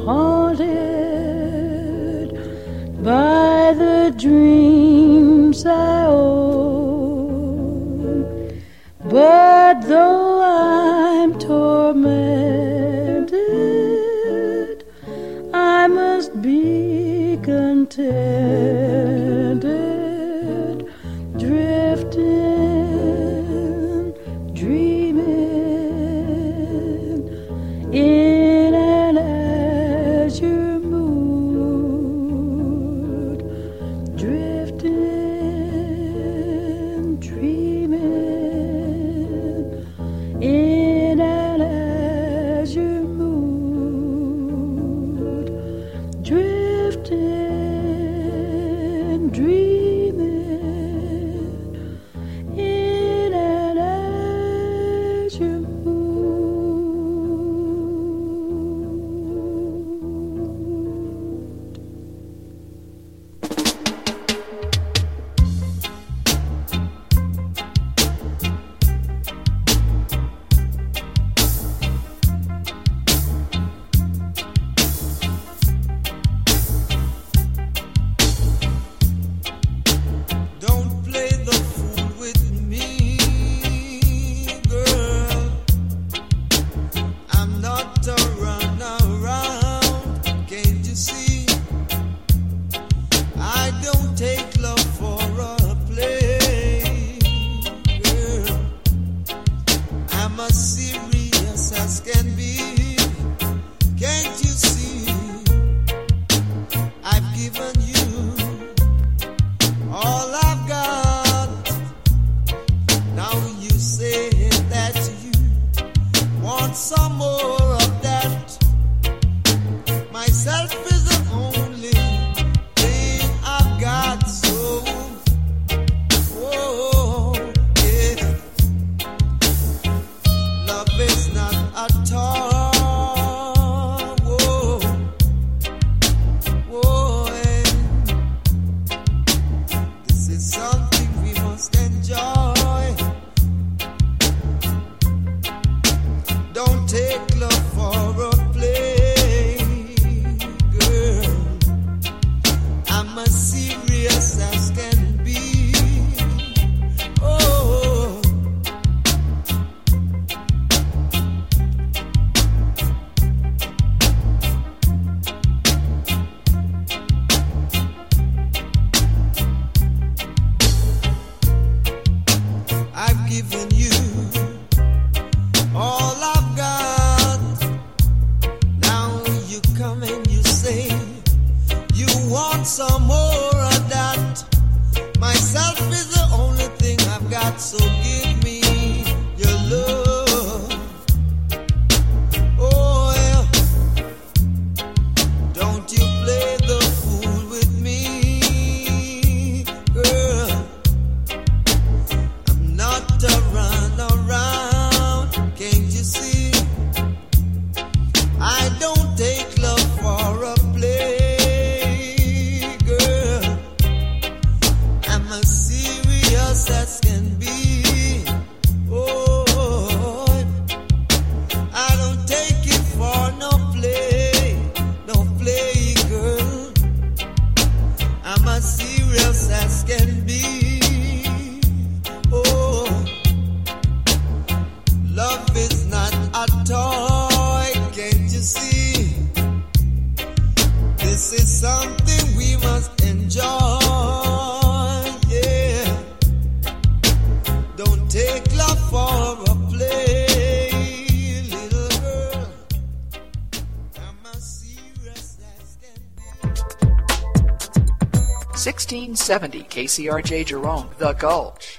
haunted by the dreams I own. But though I'm tormented, I must be contented, drifting, dreaming in an azure mood, drifting, dreaming in an azure mood, drifting, dreaming in an azure mood. Don't play the fool with me, girl. I'm not a runaround, can't you see? I don't take love for a play, girl. I'm as serious as can be, can't you see? I've given you all I've got. Now you say that you want some more of that. Myself is the only thing I've got. So, oh, yeah. Love is not a toy. Whoa, whoa, yeah. This is something we must enjoy. Don't take love for a play, girl. I'm as serious as can be. Oh, I've given you all I've got. Now you come and you say you want some more of that. Myself is the only thing I've got, so give me your love. Oh, yeah. Don't you play the fool with me, girl. I'm not a runaround, can't you see? I don't take love for a play, girl. I'm as serious as can be. Oh, I don't take it for no play, girl. I'm as serious as can be. Oh, love is not a toy, can't you see? This is something we must enjoy, yeah. Don't take love for a play, little girl. I'm as serious as can be. 1670 KCRJ Jerome, The Gulch.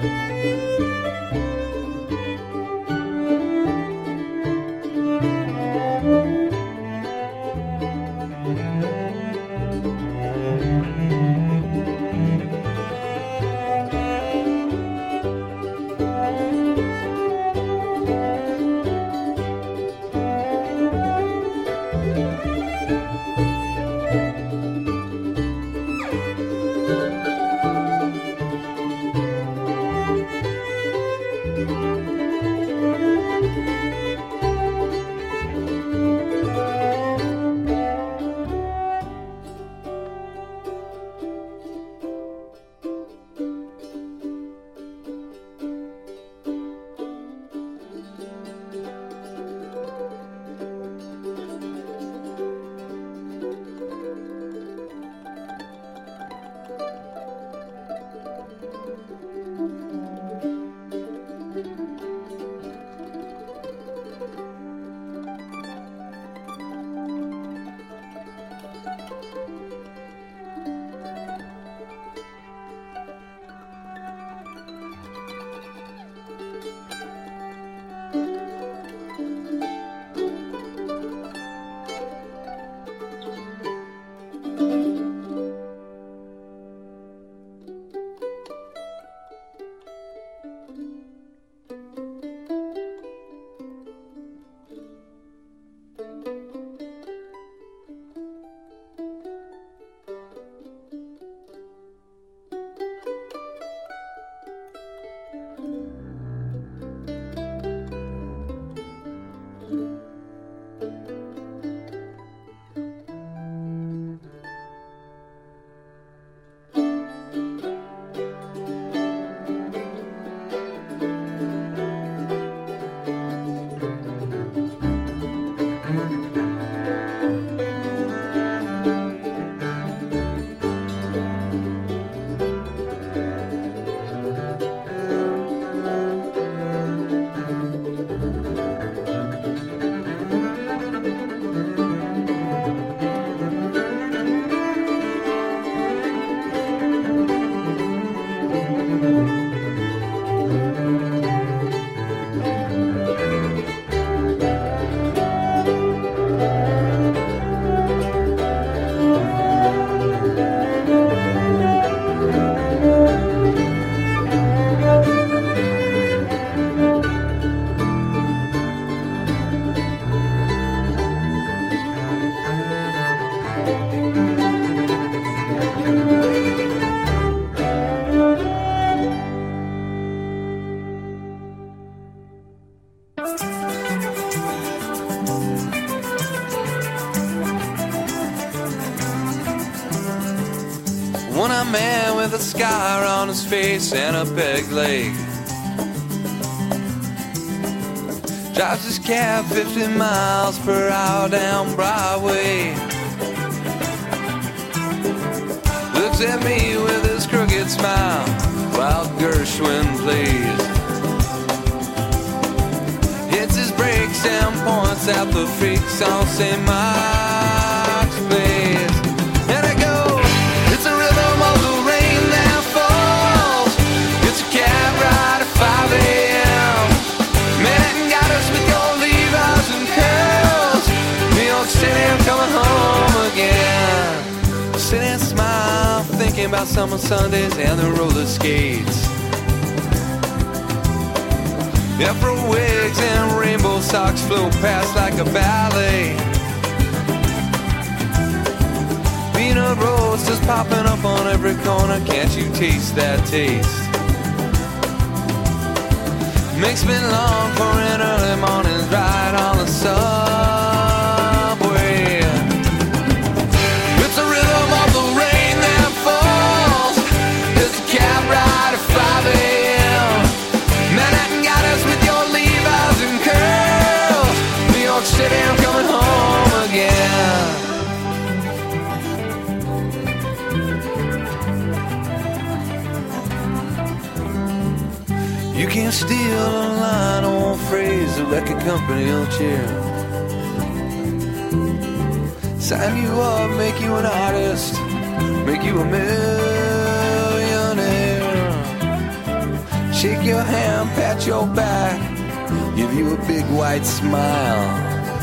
When a man with a scar on his face and a peg leg drives his cab 50 miles per hour down Broadway, looks at me with his crooked smile while Gershwin plays, hits his brakes and points out the freaks on St. Mark's Place. And I go, it's the rhythm of the rain that falls, it's a cab ride at 5 a.m. Manhattan got us with your Levi's and curls, New York City, I'm coming home again. Sit and smile, thinking about summer Sundays and the roller skates, Afro wigs and rainbow socks flow past like a ballet. Peanut roasters popping up on every corner, can't you taste that taste? Makes me long for an early morning ride on the subway. It's the rhythm of the rain that falls, it's a cab ride at 5 a.m. Manhattan got us with your Levi's and curls, New York City, I'm coming home again. You can't steal a line or phrase, a record company will cheer. Sign you up, make you an artist, make you a millionaire. shake your hand, pat your back, give you a big white smile.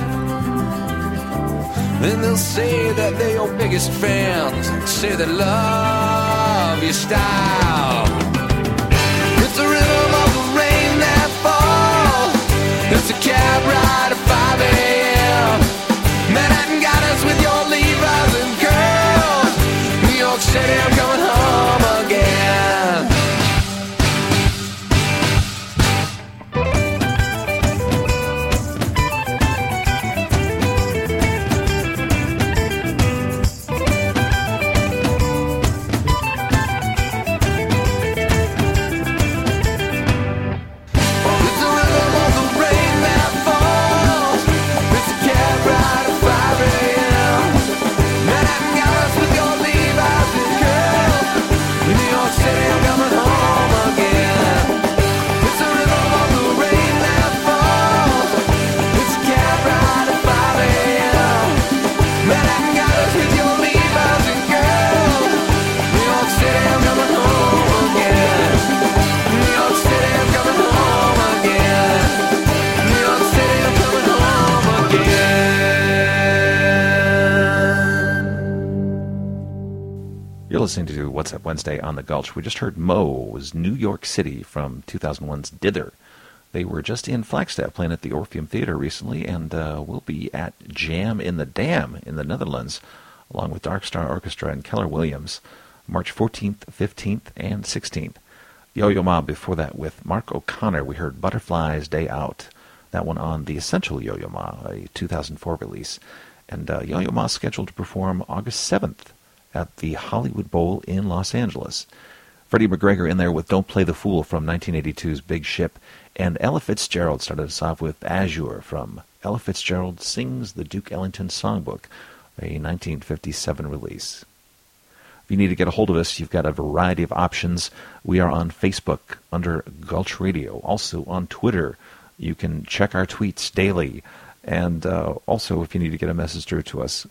Then they'll say that they're your biggest fans, say they love your style. It's the rhythm of the rain that falls. It's a cab ride at 5 a.m. Manhattan got us with your Levi's and girls. New York City, I'm coming home again. Listening to What's Up Wednesday on the Gulch. We just heard Moe's New York City from 2001's Dither. They were just in Flagstaff playing at the Orpheum Theater recently, and will be at Jam in the Dam in the Netherlands, along with Dark Star Orchestra and Keller Williams, March 14th, 15th, and 16th. Yo-Yo Ma before that with Mark O'Connor. We heard Butterflies Day Out, that one on The Essential Yo-Yo Ma, a 2004 release. And Yo-Yo Ma is scheduled to perform August 7th at the Hollywood Bowl in Los Angeles. Freddie McGregor in there with Don't Play the Fool from 1982's Big Ship, and Ella Fitzgerald started us off with Azure from Ella Fitzgerald Sings the Duke Ellington Songbook, a 1957 release. If you need to get a hold of us, you've got a variety of options. We are on Facebook under Gulch Radio, also on Twitter. You can check our tweets daily. And also, if you need to get a message through to us,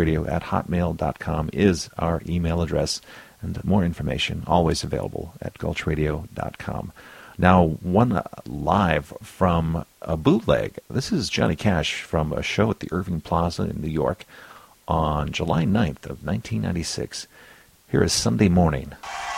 gulchradio@hotmail.com is our email address. And more information always available at gulchradio.com. Now, one live from a bootleg. This is Johnny Cash from a show at the Irving Plaza in New York on July 9th of 1996. Here is Sunday Morning.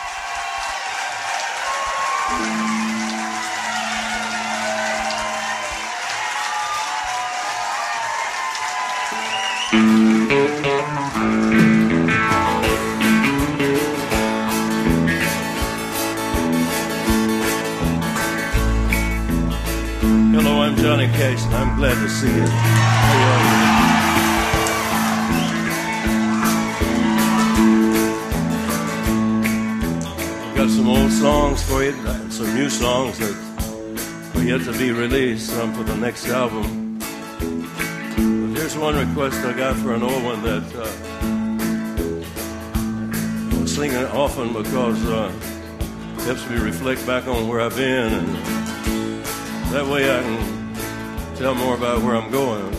Hello, I'm Johnny Cash, and I'm glad to see you. I've got some old songs for you, some new songs that are yet to be released, some for the next album. But here's one request I got for an old one that I sing it often because it helps me reflect back on where I've been, and that way I can tell more about where I'm going,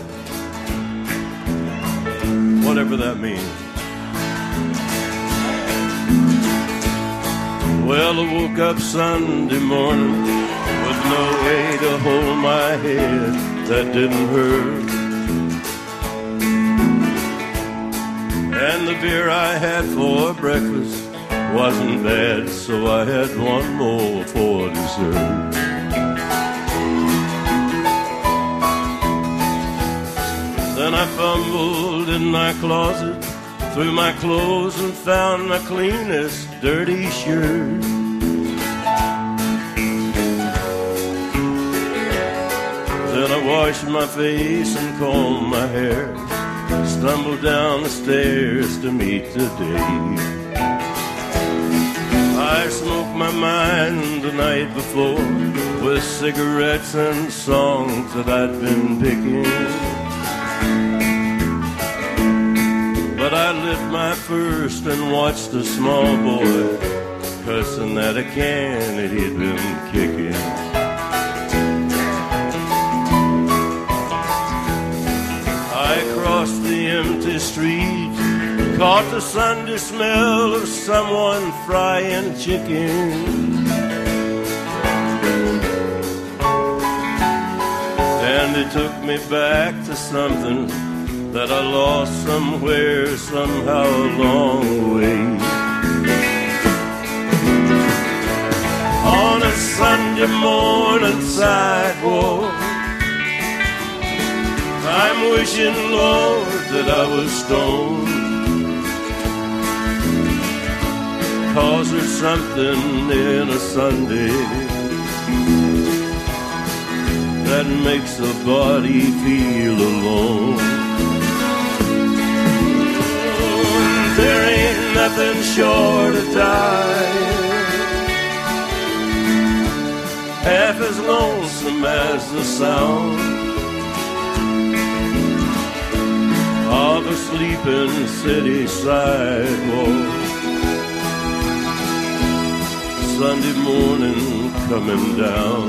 whatever that means. Well, I woke up Sunday morning with no way to hold my head that didn't hurt. And the beer I had for breakfast wasn't bad, so I had one more for dessert. Then I fumbled in my closet, threw my clothes and found my cleanest dirty shirt. Then I washed my face and combed my hair, stumbled down the stairs to meet the day. I smoked my mind the night before with cigarettes and songs that I'd been picking. But I lit my first and watched a small boy cussing at a can that he'd been kicking. I crossed the empty street, caught the Sunday smell of someone frying chicken. And it took me back to something that I lost somewhere, somehow along the way. On a Sunday morning sidewalk, I'm wishing, Lord, that I was stoned. 'Cause there's something in a Sunday that makes a body feel alone. There ain't nothing short of dying half as lonesome as the sound of a sleeping city sidewalk. Sunday morning coming down.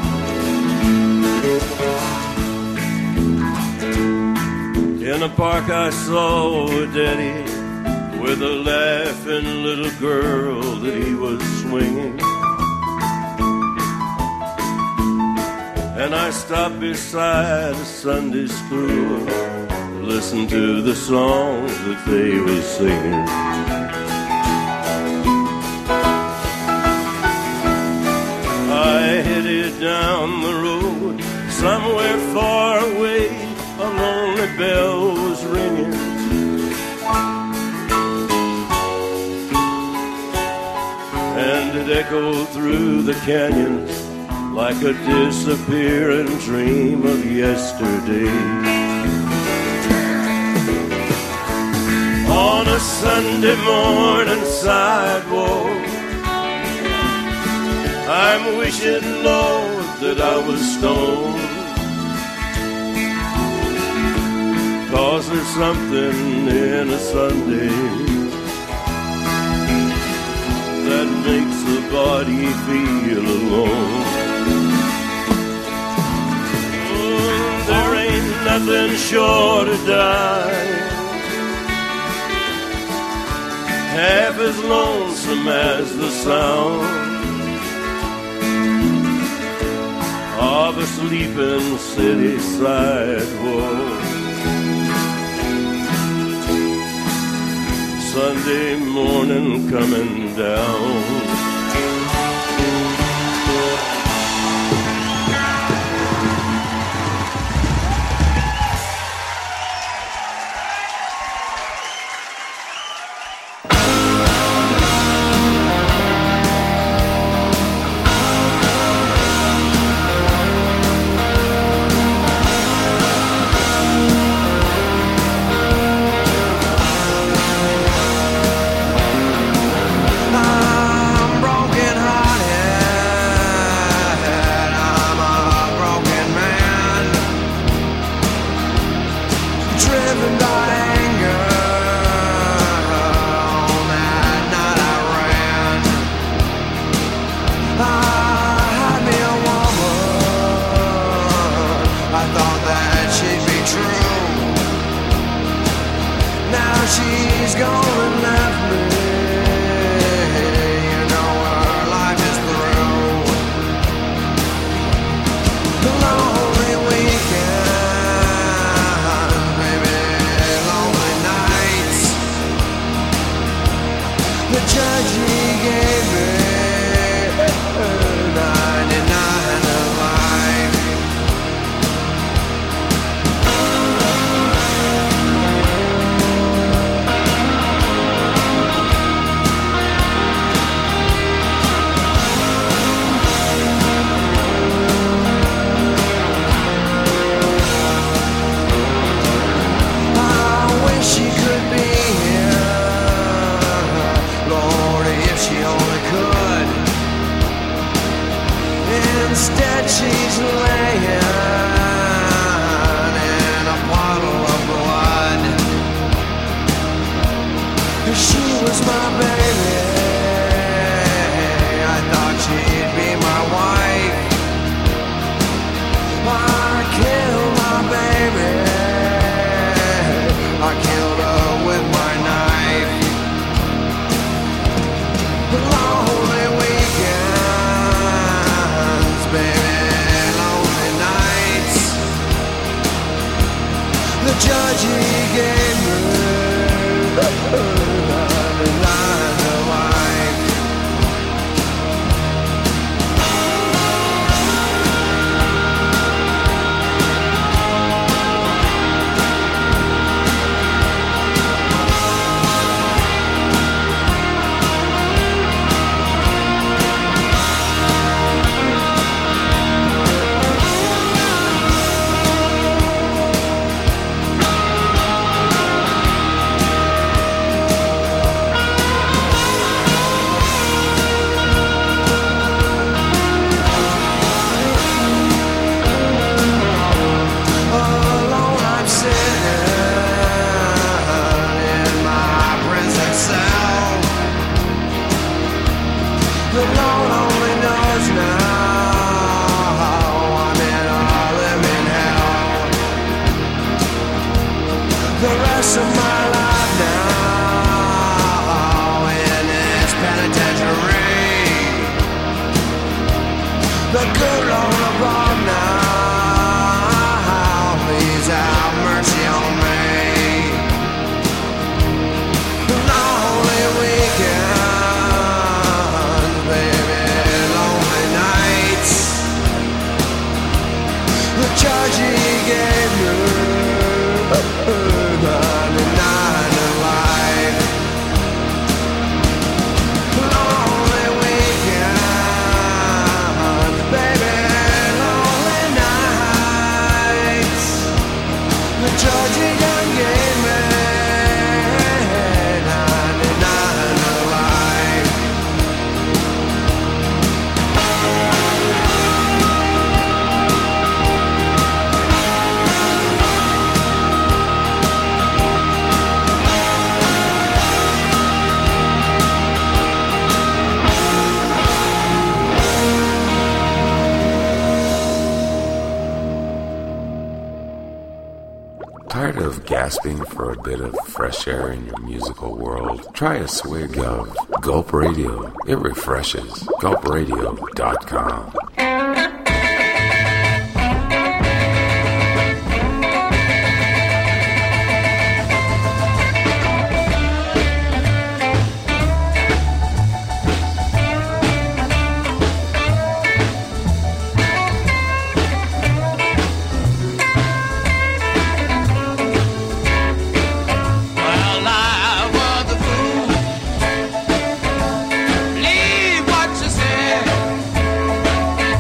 In a park I saw a daddy with a laughing little girl that he was swinging. And I stopped beside a Sunday school to listen to the songs that they were singing. I headed down the road, somewhere far away, a lonely bell was ringing. And it echoed through the canyons like a disappearing dream of yesterday. On a Sunday morning sidewalk, I'm wishing, Lord, that I was stoned. 'Cause there's something in a Sunday that makes the body feel alone. There ain't nothing short of dying half as lonesome as the sound of a sleeping city sidewalk. Sunday morning coming down. She's gone and left me. You know her life is through. The lonely weekend, baby, lonely nights. The judge, he gave me 99 of life. She could be here, Lord, if she only could. Instead, she's laying in a bottle of blood. She was my baby. I thought she'd be my wife. I killed my baby. I killed her with my knife. Lonely weekends, baby, lonely nights. Lord above now, please have mercy on me. Lonely weekends, baby, lonely nights. The charge he gave me, 99 in life. Lonely weekend, baby, lonely nights. The charge he done gave me, 99 in life. Tired of gasping for a bit of fresh air in your musical world? Try a swig of Gulp Radio. It refreshes. GulpRadio.com. Well, I was a fool. Believe what you said.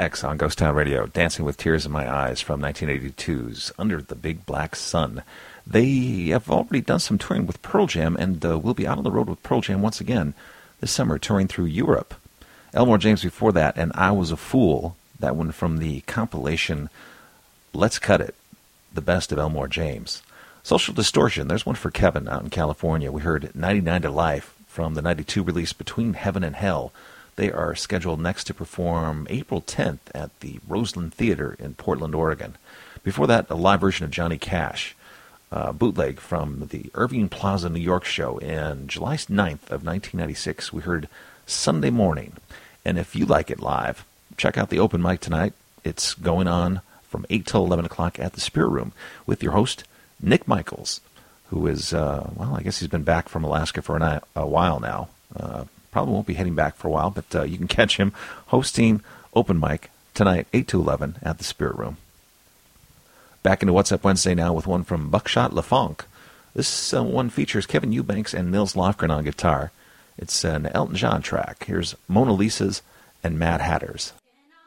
X on Ghost Town Radio, Dancing with Tears in My Eyes from 1982's Under the Big Black Sun. They have already done some touring with Pearl Jam, and will be out on the road with Pearl Jam once again this summer, touring through Europe. Elmore James before that, and I Was a Fool, that one from the compilation Let's Cut It, the best of Elmore James. Social Distortion, there's one for Kevin out in California. We heard 99 to Life from the 92 release Between Heaven and Hell. They are scheduled next to perform April 10th at the Roseland Theater in Portland, Oregon. Before that, a live version of Johnny Cash, bootleg from the Irving Plaza, New York show in July 9th of 1996. We heard Sunday Morning. And if you like it live, check out the open mic tonight. It's going on from 8 till 11 o'clock at the Spirit Room with your host, Nick Michaels, who is, I guess he's been back from Alaska for a while now. Probably won't be heading back for a while, but you can catch him hosting open mic tonight, 8 to 11 at the Spirit Room. Back into What's Up Wednesday now with one from Buckshot LaFonk. This one features Kevin Eubanks and Nils Lofgren on guitar. It's an Elton John track. Here's Mona Lisa's and Mad Hatters.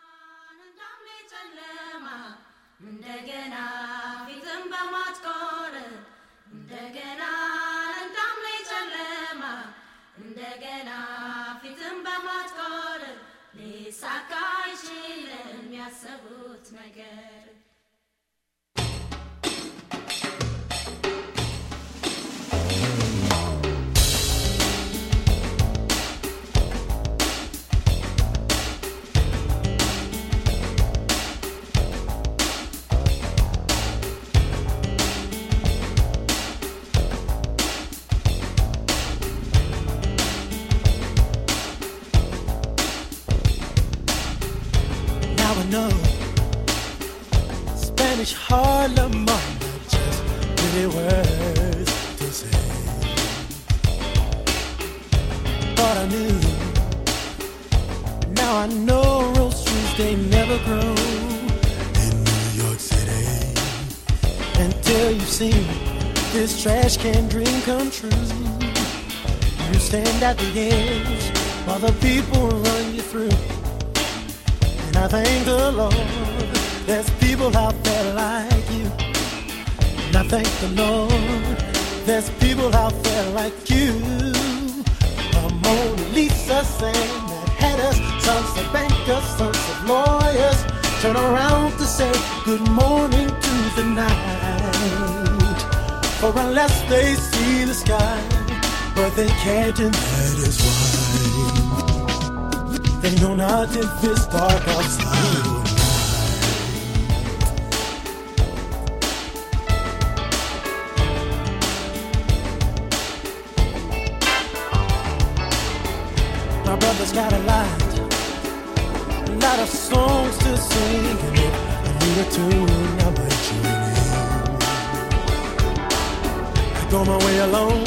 No, Spanish Harlem, just really words to say. Thought I knew, now I know rose trees, they never grow in New York City. Until you've seen this trash can dream come true. You stand at the edge while the people run you through. I thank the Lord, there's people out there like you. And I thank the Lord, there's people out there like you. Mona Lisa sang that had us, sons of bankers, sons of lawyers, turn around to say good morning to the night. For unless they see the sky, but they can't, and that is why they know not if it's dark outside or night. My brother's got a lot of songs to sing, and if I need a tune, I'll let you in. I go my way alone,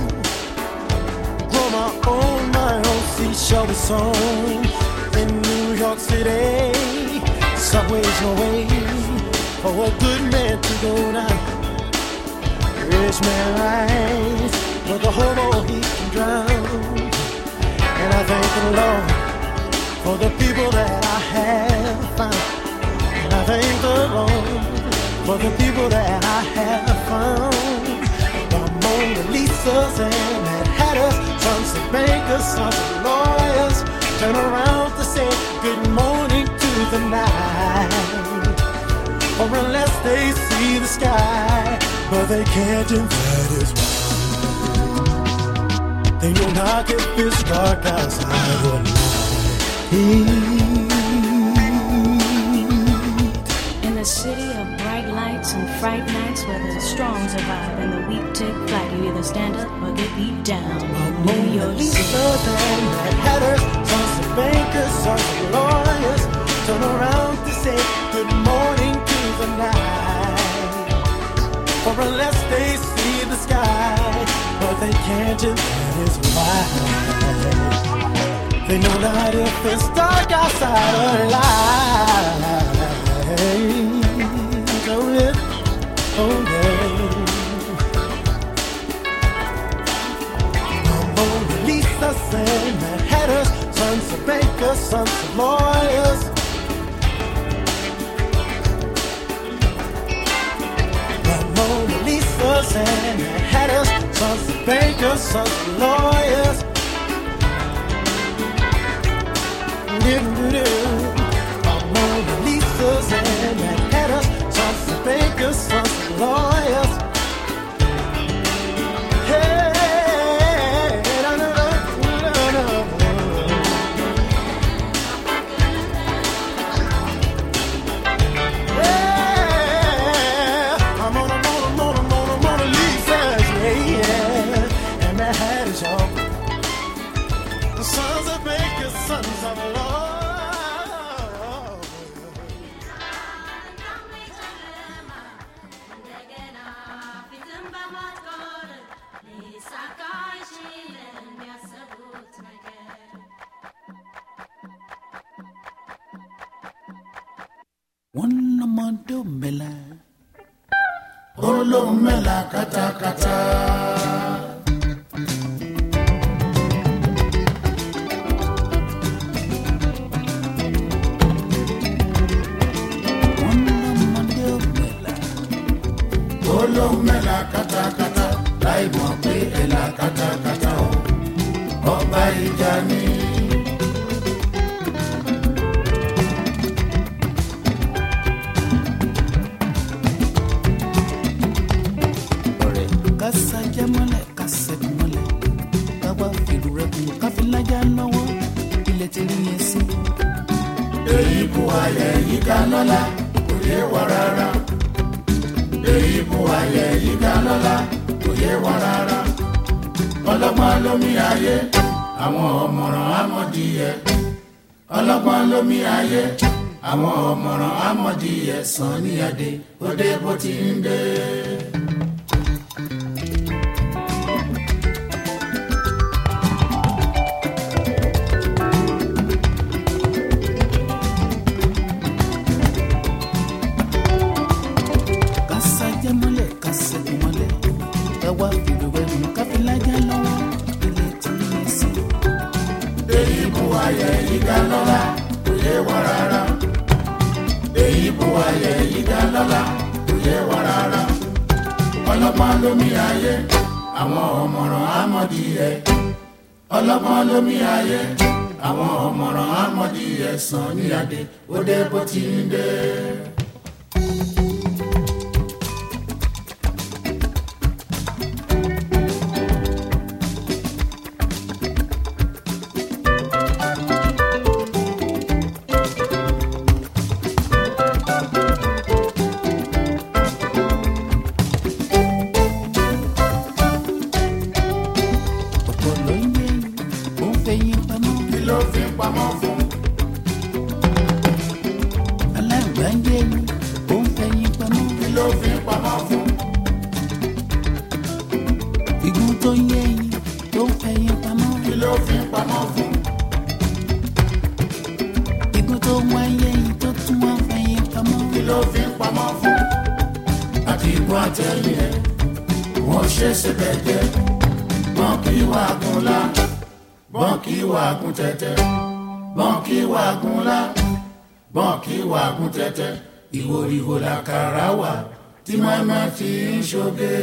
grow my own seashell song. In New York City, subway's no way for a good man to go down. Rich man rise, but the hobo he can drown. And I thank the Lord for the people that I have found. And I thank the Lord for the people that I have found. The Mona Lisa's and Mad Hatters, sons of bankers, sons of lawyers, turn around to say good morning to the night. Or unless they see the sky, but they can't, and that is why they know not if it's dark outside or night. In the city of bright lights and fright nights, where the strong survive and the weak take flight, you either stand up or get beat down. New York City. Mad Hatters, sons of bankers, sons of lawyers, turn around to say good morning to the night. For unless they see the sky, but they can't, and that is why they know not if it's dark outside or light. Oh yeah, oh yeah. Mona Lisa sang Mad Hatters, sons of bankers, sons of lawyers, sons of lawyers. Mona Lisa's and Mad Hatters, sons of bankers, sons of lawyers. Hey, na, na, na, na, na. Yeah, I'm Mona Lisa's, yeah, and Mad Hatters, y'all. The sons of bankers, sons of lawyers. One amado mela, olo mela kata kata. One amado mela, olo mela kata kata. Lai mo pe ela kata kata o, ọba ìjà ni. Kasaja mọ́lẹ̀ kásẹ̀kù mọ́lẹ̀ káwá fìlú rẹ̀ kù káfílájà lọ́wọ́ ilẹ̀ tí rí yẹn sí. Èyí bu ayẹ̀ yìí ká lọ́la kò yé wa rárá. Èyí bu ayẹ̀ yìí ká lọ́la kò yé wa rárá. Ọlọ́gbọ́n lómi ayé àwọn ọ̀mọ̀ràn amọ̀díyẹ. Ọlọ́gbọ́n lómi ayé àwọn ọ̀mọ̀ràn amọ̀díyẹ. Sàn ní adé ó dé bó ti ń dé. Ọlọ́gbọ́n lómi ayé àwọn ọ̀mọ̀ràn amọ̀díyẹ. Ọlọ́gbọ́n lómi ayé àwọn ọ̀mọ̀ràn amọ̀díyẹ. Sàn ní adé ó dé bó ti ń dé. Tẹ́tẹ́ ìwòrìwò làkàrà wà tí màmá fi ń ṣoge.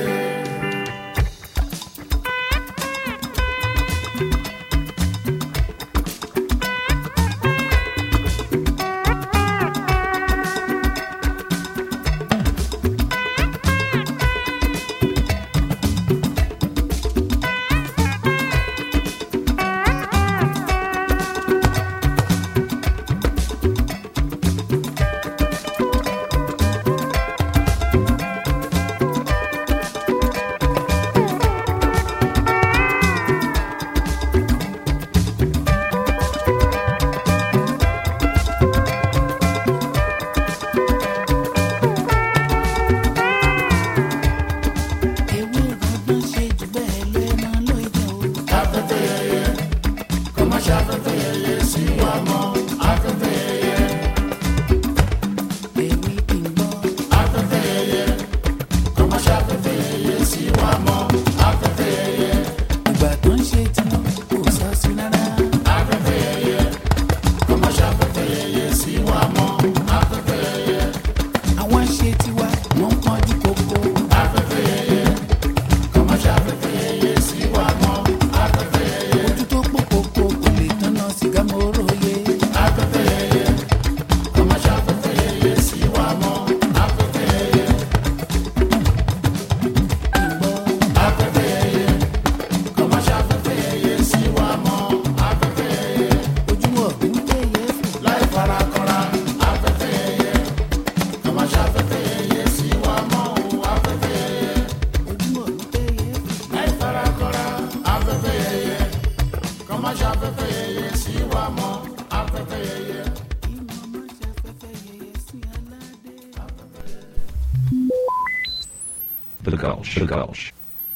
The Gulch. The Gulch.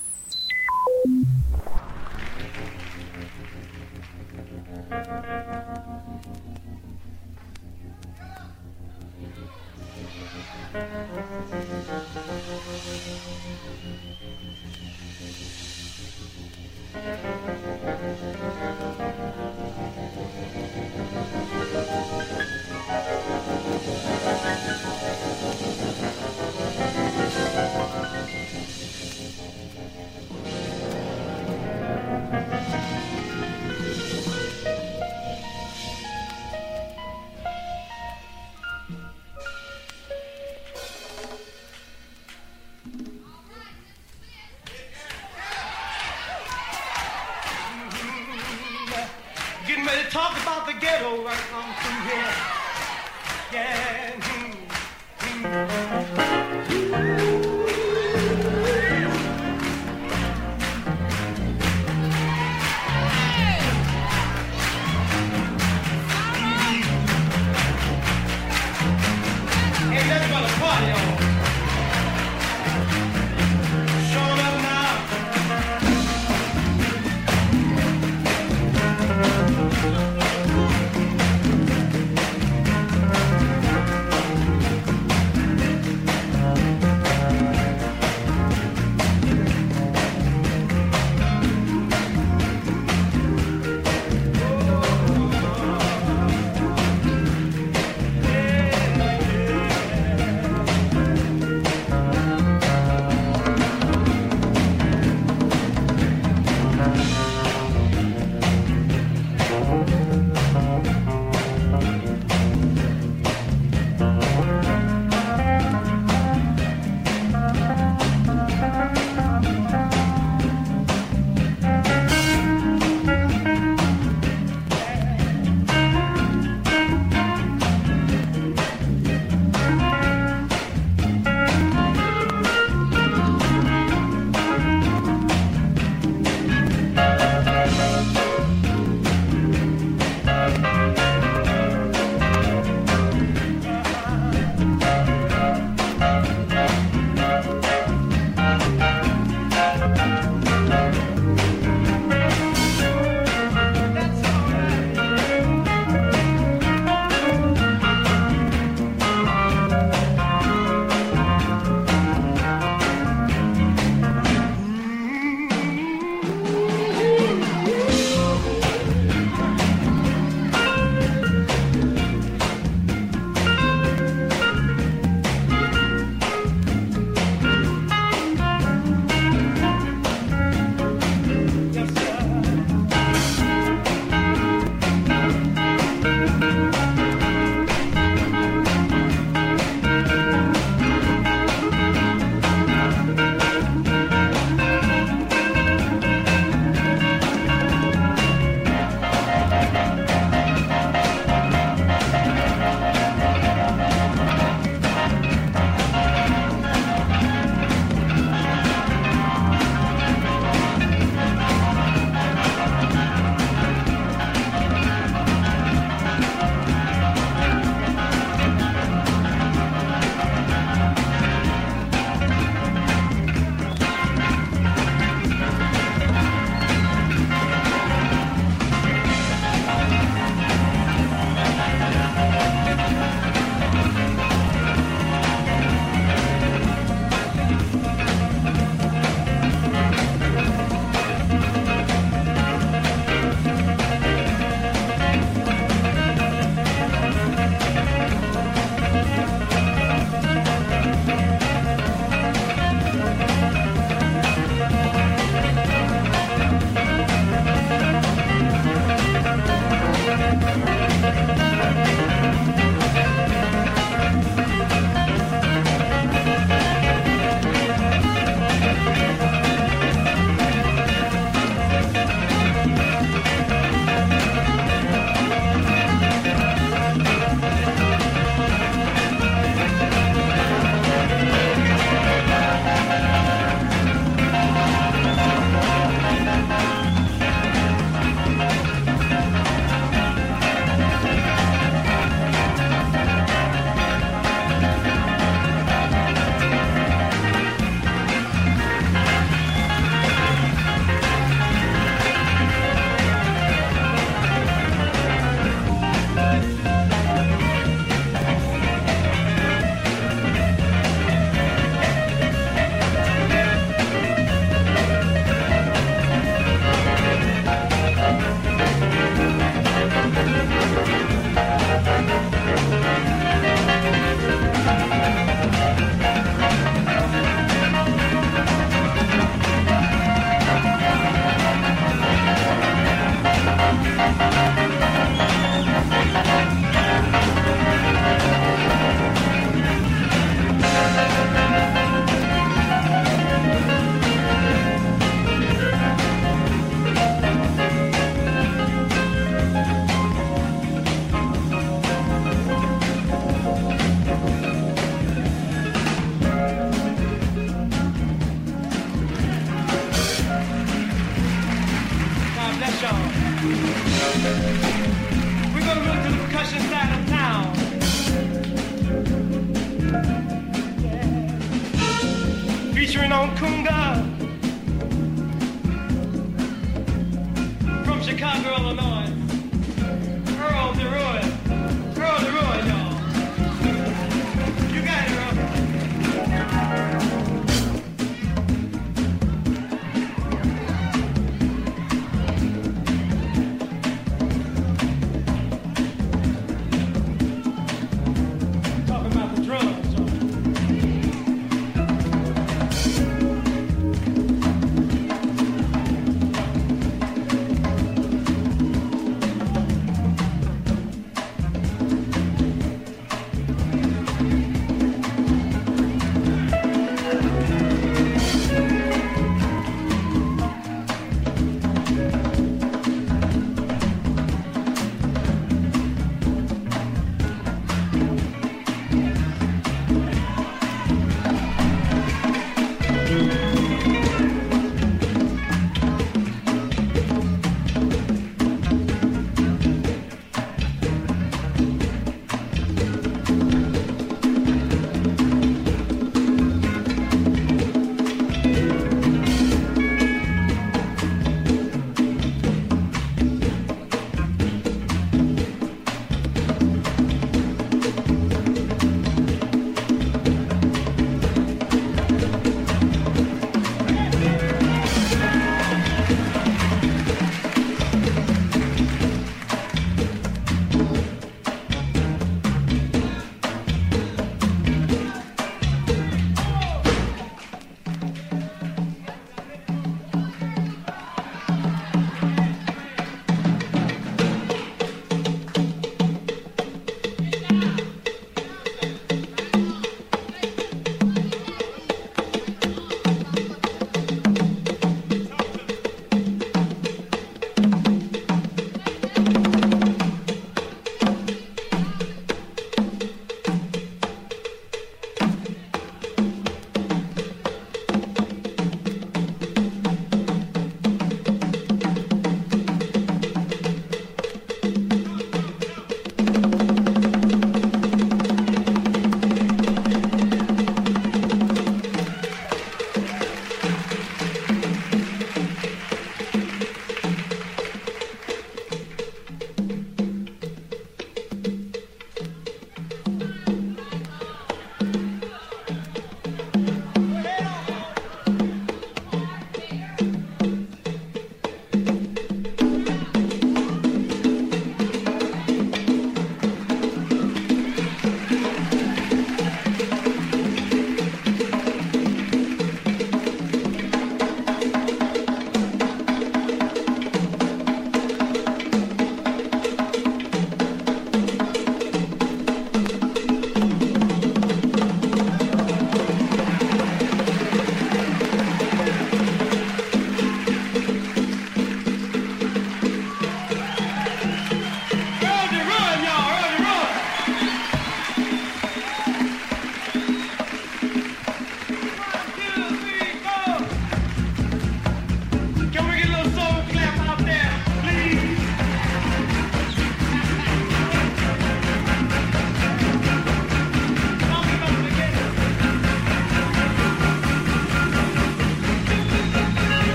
Getting ready to talk about the ghetto right on through here. Yeah. Hey, let's go to party on. Showing up now. featuring on Kunga from Chicago, Illinois. Earl DeRoy. Earl DeRoy, y'all. You got it, Earl. Talking about the drums, y'all.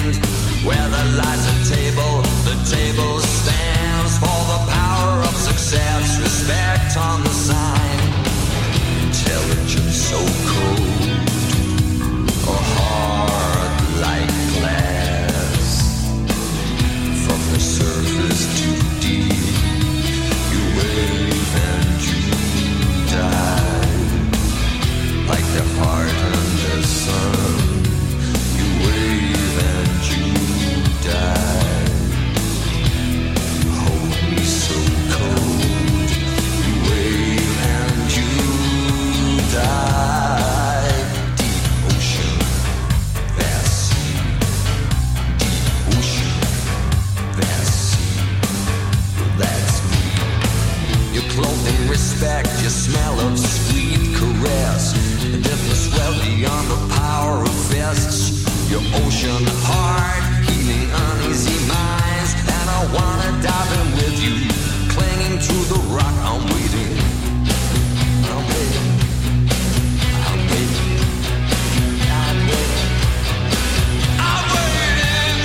mind. Where there lies a table, the table stands for the power of success, respect on the sign. Intelligence so cold, a heart like glass. From the surface to deep, you wave and you die. Like the heart under the sun, you wave and you die. Hold me so cold, you wave and you die. Deep ocean, vast sea. Deep ocean, vast sea. That's me. Your clothing respect, your smell of sweet caress. And if you swell beyond the power of fists, your ocean heart, healing uneasy minds. And I wanna dive in with you, clinging to the rock. I'm waiting, I'm waiting, I'm waiting, I'm waiting, I'm waiting.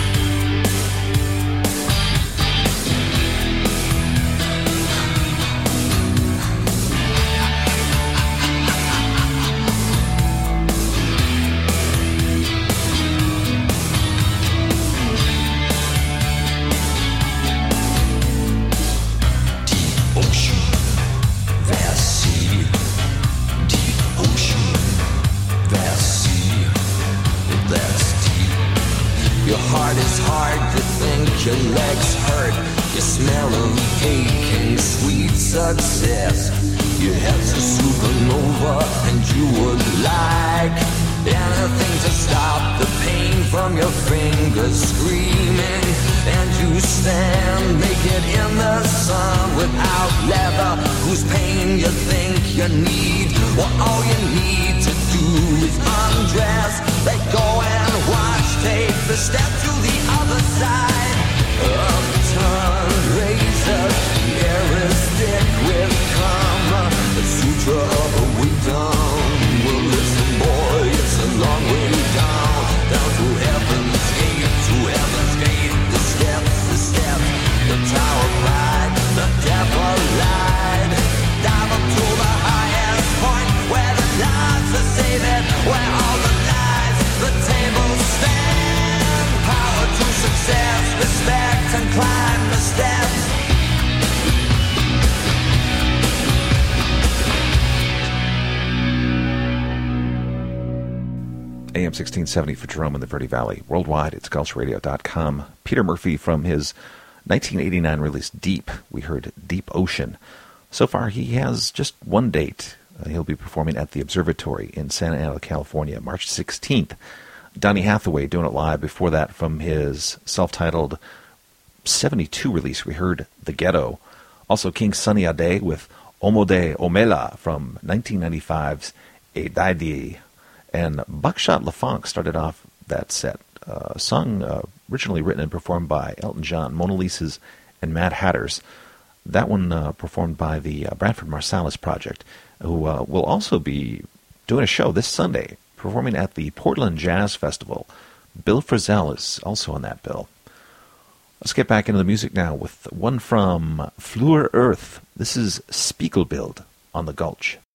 Your heart is hard to think, your legs hurt. You smell of aching, sweet success. Your head's a supernova, and you would like anything to stop the pain from your fingers screaming. And you stand naked in the sun without leather, whose pain you think you need. Well, all you need to do is undress, let go and watch. Take the step to the other side. Upturned razor, the air is thick with karma. The sutra of a wisdom. Well, listen, boy, it's a long way down, down to heaven's gate, to heaven's gate. The steps, the tower of pride, the devil lied. Dive up to the highest point, where the lights are saved, where all the lies, the tables stand. Power to success, respect and climb the steps. AM 1670 for Jerome in the Verde Valley. Worldwide, it's gulchradio.com. Peter Murphy from his 1989 release Deep. We heard Deep Ocean. So far, he has just one date. He'll be performing at the Observatory in Santa Ana, California, March 16th. Donny Hathaway doing it live. Before that, from his self-titled 72 release, we heard The Ghetto. Also, King Sunny Ade with Omode Omela from 1995's A Daidi. And Buckshot LaFonk started off that set. A song originally written and performed by Elton John, Mona Lisa's, and Mad Hatters. That one performed by the Branford Marsalis Project, who will also be doing a show this Sunday, performing at the Portland Jazz Festival. Bill Frisell is also on that bill. Let's get back into the music now with one from Fleur Earth. This is Spiegelbild on the Gulch.